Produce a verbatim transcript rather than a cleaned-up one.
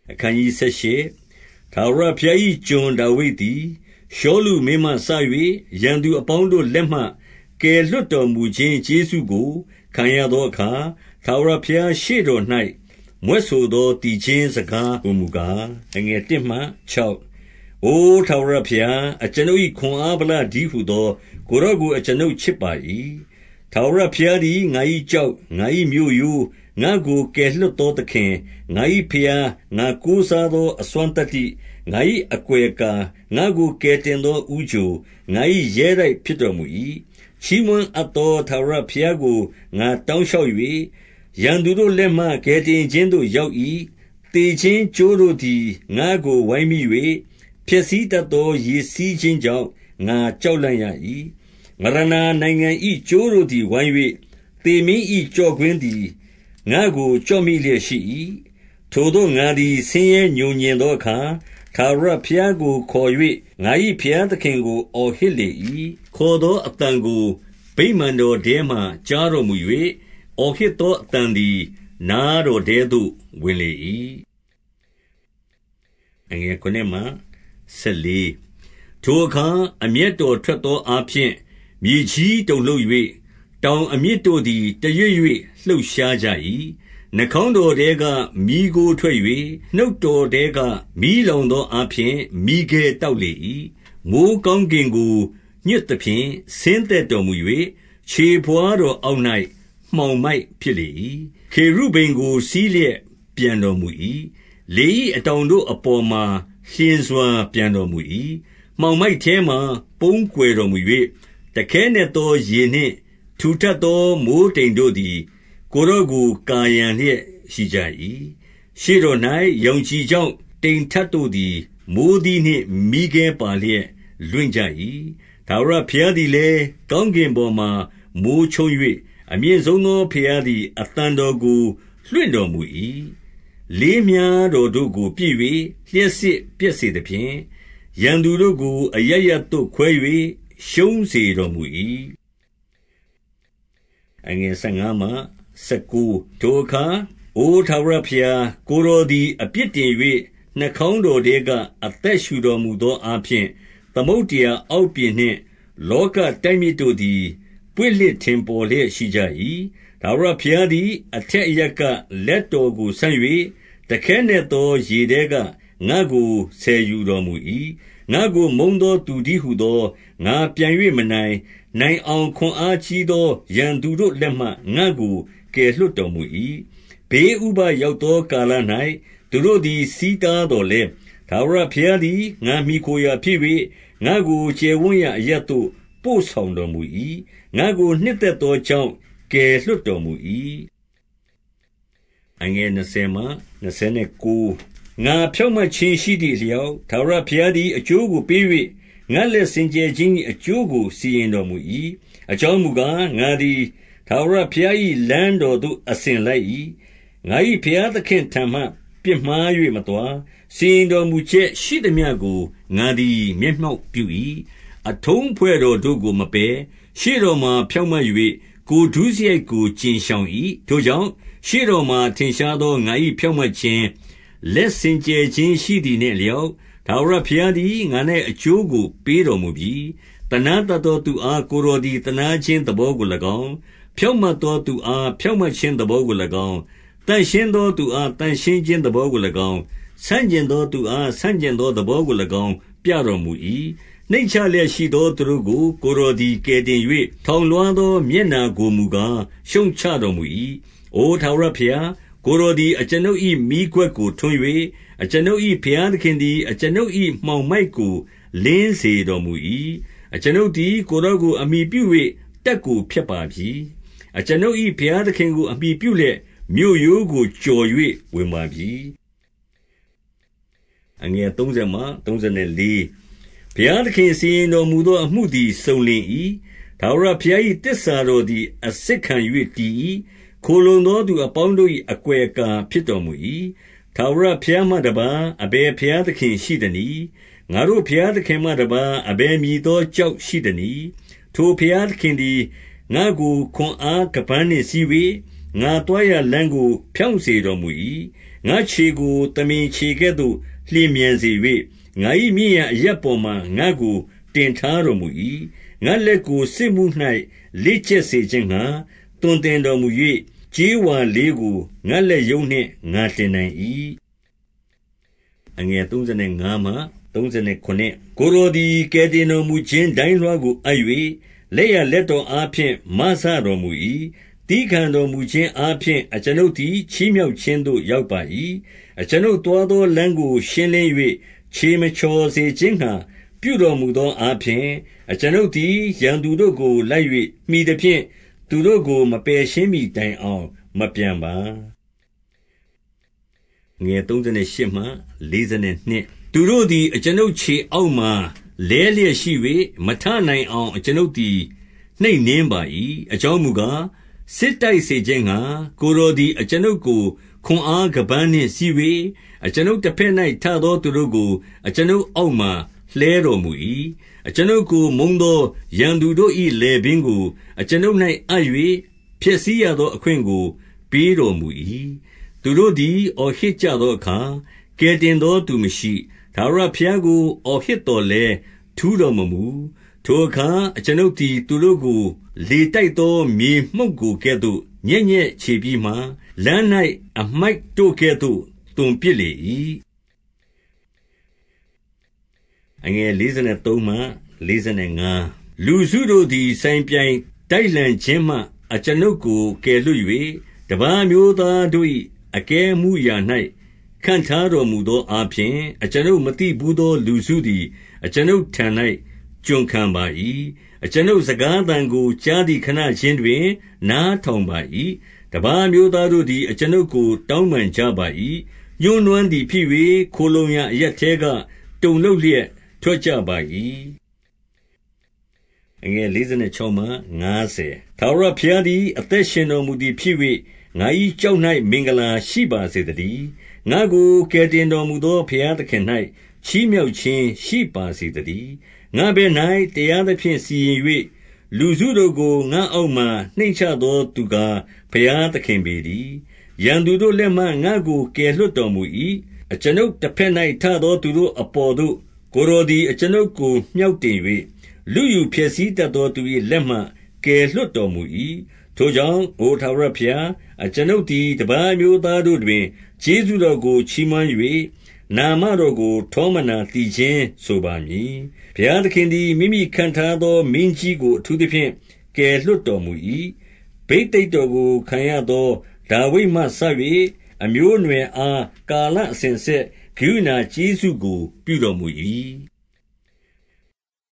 အခန်းကြီးဆက်ရှေထာဝရဘုရား၏ကျွန်ဒါဝိဒ်သည်ရှောလုမင်းမှစ၍ရန်သူအပေါင်းတို့လက်မှကယ်လွတ်တော်မူခြင်းကျေးဇူးကိုခံရသောအခါထာဝရဘုရားရှေ့တော်၌မြွက်ဆိုသောတည်ခြင်းစကားဟူမူကားအငယ်တစ်မှခြောက်အိုထာဝရဘုရားအကျွန်ုပ်၏ခွန်အားဗလဒီဟုသောကိုရော့ကိုအကျွန်ုပ်ချစ်ပါ၏ထာဝရဘုရားသည်ငါ၏ကြောက်ငါ၏မြို့ရိုးငါကိုကယ်လွတ်သောသခင်ငါ၏ဖျားငါကိုးစားသောအစွမ်းတတ္တိငါ၏အကွယ်ကာငါကိုကယ်တင်သောဥကြိုငါ၏ရဲတိုက်ဖြစ်တော်မူ၏ချီးမွမ်းအပ်သောထာဝရဘုရားကိုငါတောင်းလျှောက်၍ရန်သူတို့လက်မှကယ်တင်ခြင်းသို့ရောက်၏တေခြင်းကြိုးတို့သည်ငါကိုဝိုင်းမိ၍ဖြစ်စည်းတတ်သောရေစီးခြင်းကြောင့်ငါကြောက်လန့်ရ၏မရဏနိုင်ငံ၏ကြိုးတို့သည်ဝိုင်း၍တေမင်း၏ကြော့ကွင်းသည်ငါကိုကြော့မိလျက်ရှိ၏ထိုသို့ငါသည်ဆင်းရဲညှို့ညင်သောအခါထာဝရဘုရားကိုခေါ်၍ငါ၏ဘုရားသခင်ကိုအော်ဟစ်လေ၏ခေါ်သောအတန်ကိုဗိမာန်တော်ထဲမှကြားတော်မူ၍အော်ဟစ်သောအတန်သည်နားတော်ထဲသို့ဝင်လေ၏အငယ်ခုနှစ်မှဆက်လေးထိုအခါအမျက်တော်ထွက်သောအားဖြင့်မြေကြီးတုန်လှုပ်၍တောင်အမြစ်တို့သည်တရွေ့ရွေ့လှုပ်ရှားကြ၏နှာခေါင်းတော်ထဲကမီးကိုထွက်၍နှုတ်တော်ထဲကမီးလောင်သောအားဖြင့်မီးခဲတောက်လေ၏မိုးကောင်းကင်ကိုညွတ်သဖြင့်ဆင်းသက်တော်မူ၍ခြေဘွားတော်အောက်၌မှောင်မိုက်ဖြစ်လေ၏ခေရုဗိမ်ကိုစီးလျက်ပြန်တော်မူ၏လေ၏အတောင်တို့အပေါ်မှာလျင်စွာပြန်တော်မူ၏မှောင်မိုက်ထဲမှပုန်းကွယ်တော်မူ၍တခဲနက်သောရေနှင့်ထူထပ်သောမိုးတိမ်တို့သည်ကိုယ်တော်ကိုကာယံလျက်ရှိကြ၏ရှေ့တော်၌ယုံကြည်ကြောင့်တိမ်ထပ်တို့သည်မိုးသီးနှင့်မိခဲပါလျက်လွင့်ကြ၏ထာဝရဘုရားသည်လည်းကောင်းကင်ပေါ်မှမိုးချုံ၍အမြင့်ဆုံးသောဘုရားသည်အသံတော်ကိုလွှင့်တော်မူ၏လေးမြားတော်တို့ကိုပြည့်၍လျှက်စစ်ပြည့်စေသဖြင့်ရန်သူတို့ကိုအရရသို့ခွဲ၍ရှုံးစေတော်မူ၏အငယ်ဆယ်ငါမှဆယ်ကိုထိုအခါအိုထာဝရဘုရားကိုယ်တော်သည်အပြစ်တင်၍နှာခေါင်းတော်ထဲကအသက်ရှူတော်မူသောအားဖြင့်သမုဒ္ဒရာအောက်ပြင်နှင့်လောကတိုက်မြစ်တို့သည်ပွင့်လျက်ထင်ပေါ်လျက်ရှိကြ၏ထာဝရဘုရားသည်အထက်အရပ်ကလက်တော်ကိုဆန့်၍တခဲနက်သောရေထဲကငါကိုဆယ်ယူတော်မူ၏ငါကိုမုန်းသောသူတည်းဟူသောငါပြန်၍မနိုင်နိုင်အောင်ခွန်အားကြီးသောရန်သူတို့လက်မှငါကိုကယ်လွတ်တော်မူ၏ဘေးဥပဒ်ရောက်သောကာလ၌သူတို့သည်ဆီးတားတော်လဲထာဝရဘုရားသည်ငါမိခိုရာဖြစ်၍ငါကိုကျယ်ဝန်းရာအရပ်သို့ပို့ဆောင်တော်မူ၏ငါကိုနှစ်သက်သောကြောင့်ကယ်လွတ်တော်မူ၏အငယ်နှစ်ဆယ်မှနှစ်ဆယ်ကိုငါဖြောင့်မတ်ခြင်းရှိသည့်လျောက်ထာဝရဘုရားသည်အကျိုးကိုပေး၍ငါလက်စင်ကြယ်ခြင်း၏အကျိုးကိုစီရင်တော်မူ၏အကြောင်းမူကားငါသည်ထာဝရဘုရား၏လမ်းတော်သို့အစဉ်လိုက်၏ငါ၏ဘုရားသခင်ထံမှပြစ်မှား၍မသွားစီရင်တော်မူချက်ရှိသမျှကိုငါသည်မျက်မှောက်ပြု၏အထုံးဖွဲ့တော်တို့ကိုမပယ်ရှေ့တော်မှာဖြောင့်မတ်၍ကိုယ်ဒုစရိုက်ကိုကျင်ရှောင်၏ထိုကြောင့်ရှေ့တော်မှာထင်ရှားသောငါ၏ဖြောင့်မတ်ခြင်းလက်စင်ကြယ်ခြင်းရှိသည်နှင့်လျောက်ထာဝရဘုရားသည်ငါ၌အကျိုးကိုပေးတော်မူပြီတနာတတ်သောသူအားကိုယ်တော်သည်တနာခြင်းသဘောကို၎င်းဖြောင့်မတ်သောသူအားဖြောင့်မတ်ခြင်းသဘောကို၎င်းတန်ရှင်းသောသူအားတန်ရှင်းခြင်းသဘောကို၎င်းဆန့်ကျင်သောသူအားဆန့်ကျင်သောသဘောကို၎င်းပြတော်မူ၏နှိမ့်ချလျက်ရှိသောသူတို့ကိုကိုယ်တော်သည်ကယ်တင်၍ထောင်လွှားသောမျက်နာကိုမူကားရှုံချတော်မူ၏အိုထာဝရဘုရားကိုယ်တော်သည်အကျွန်ုပ်၏မီးခွက်ကိုထွန်း၍အကျွန်ုပ်၏ဘုရားသခင်သည်အကျွန်ုပ်၏မှောင်မိုက်ကိုလင်းစေတော်မူ၏အကျွန်ုပ်သည်ကိုယ်တော်ကိုအမိပြု၍တက်ကိုဖျက်ပါပြီအကျွန်ုပ်၏ဘုရားသခင်ကိုအမိပြုလျက်မြို့ရိုးကိုကြော်၍ဝင်ပါပြီအငယ်သုံးဆယ်မှသုံးဆယ်လေးဘုရားသခင်စီရင်တော်မူသောအမှုသည်စုံလင်၏ထာဝရဘုရား၏တစ္ဆာတော်သည်အစစ်ခံ၍တည်၏ခိုလုံသောသူအပေါင်းတို့၏အကွယ်အကာဖြစ်တော်မူ၏ထာဝရဘုရားမှတပါးအဘယ်ဘုရားသခင်ရှိသနည်းငါတို့ဘုရားသခင်မှတပါးအဘယ်မည်သောကြောက်ရှိသနည်းထိုဘုရားသခင်သည်ငါကိုခွန်အားကပန်းနှင့်စည်း၍ငါသွားရာလမ်းကိုဖြောင့်စေတော်မူ၏ငါခြေကိုသမင်ခြေကဲ့သို့လျင်မြန်စေ၍ငါ၏မြင့်ရာအရပ်ပေါ်မှာငါကိုတင်ထားတော်မူ၏ငါလက်ကိုစစ်မှု၌လက်ကျက်စေခြင်းငှာတွင်တင်တော်မူ၍ကြေးဝါလေးကိုငါလက်ယုံနှင့်ငါတင်နိုင်၏အငယ်35မှ39ကိုရောဒီကဲတင်တော်မူခြင်းဒိုင်းလွှားကိုအပ်၍လက်ရလက်တော်အားဖြင့်မဆတော်မူ၏တီးခံတော်မူခြင်းအားဖြင့်အကျွန်ုပ်သည်ချီးမြှောက်ခြင်းသို့ရောက်ပါ၏အကျွန်ုပ်သွားသောလမ်းကိုရှင်းလင်း၍ခြေမချော်စေခြင်းငှာပြုတော်မူသောအားဖြင့်အကျွန်ုပ်သည်ရန်သူတို့ကိုလိုက်၍မိသည်ဖြင့်သူတို့ကိုမပယ်ရှင်းမီတိုင်အောင်မပြန်ပါငယ်38မှ42သူတို့သည်အကျွန်ုပ်ခြေအောက်မှလဲလျက်ရှိ၍မထနိုင်အောင်အကျွန်ုပ်သည်နှိပ်နင်းပါ၏အကြောင်းမူကားစစ်တိုက်စေခြင်းငှာကိုယ်တော်သည်အကျွန်ုပ်ကိုခွန်အားကပန်းနှင့်စီး၍အကျွန်ုပ်တစ်ဖက်၌ထသောသူတို့ကိုအကျွန်ုပ်အောက်မှလှဲတော်မူ၏အကျွန်ုပ်ကိုမုန်းသောရန်သူတို့၏လေပင်ကိုအကျွန်ုပ်၌အပ်၍ဖျက်ဆီးရသောအခွင့်ကိုပေးတော်မူ၏သူတို့သည်အော်ဟစ်ကြသောအခါကယ်တင်သောသူမရှိထာဝရဘုရားကိုအော်ဟစ်တော်လဲထူးတော်မမူထိုအခါအကျွန်ုပ်သည်သူတို့ကိုလေတိုက်သောမြေမှုန့်ကိုကဲ့သို့ညက်ညက်ချေပြီးမှလမ်း၌အမိုက်တို့ကဲ့သို့တွန်ပစ်လေ၏အငယ်43မှ45လူစုတို့သည်ဆိုင်ပြိုင်တိုက်လှန်ခြင်းမှအကျွန်ုပ်ကိုကယ်လွတ်၍တပါးမျိုးသားတို့၏အကဲမှုရာ၌ခန့်ထားတော်မူသောအားဖြင့်အကျွန်ုပ်မသိဘူးသောလူစုသည်အကျွန်ုပ်ထံ၌ကျွန်ခံပါ၏အကျွန်ုပ်စကားသံကိုကြားသည့်ခဏချင်းတွင်နားထောင်ပါ၏တပါးမျိုးသားတို့သည်အကျွန်ုပ်ကိုတောင်းပန်ကြပါ၏ညှိုးနွမ်းသည်ဖြစ်၍ခိုလုံရာအရက်ထဲကတုန်လှုပ်လျက်ထွက်ကြပါ၏အငယ်46မှ50ထာဝရဘုရားသည်အသက်ရှင်တော်မူသည်ဖြစ်၍ငါ၏ကြောက်၌မင်္ဂလာရှိပါစေတည်းငါကိုကယ်တင်တော်မူသောဘုရားသခင်၌ချီးမြှောက်ခြင်းရှိပါစေတည်းငါဘယ်၌တရားသဖြင့်စီရင်၍လူစုတို့ကိုငါအောက်မှနှိမ့်ချသောသူကားဘုရားသခင်ပေတည်းရန်သူတို့လက်မှငါကိုကယ်လွတ်တော်မူ၏အကျွန်ုပ်တစ်ဖက်၌ထသောသူတို့အပေါ်သို့ကိုယ်တော်သည်အကျွန်ုပ်ကိုမြှောက်တင်၍လူယူဖျက်ဆီးတတ်သောသူ၏လက်မှကယ်လွတ်တော်မူ၏ထိုကြောင့်အိုထာဝရဘုရားအကျွန်ုပ်သည်တပါးမျိုးသားတို့တွင်ကျေးဇူးတော်ကိုချီးမွမ်း၍နာမတော်ကိုထောမနာတည်ခြင်းဆိုပါမည်ဘုရားသခင်သည်မိမိခံထားသောမင်းကြီးကိုအထူးသဖြင့်ကယ်လွတ်တော်မူ၏ဘိသိက်တော်ကိုခံရသောဒါဝိဒ်မှစ၍အမျိုးအနွယ်အားကာလအစဉ်ဆက်ဂိယူဏကျေးဇူးကိုပြုတော်မူ၏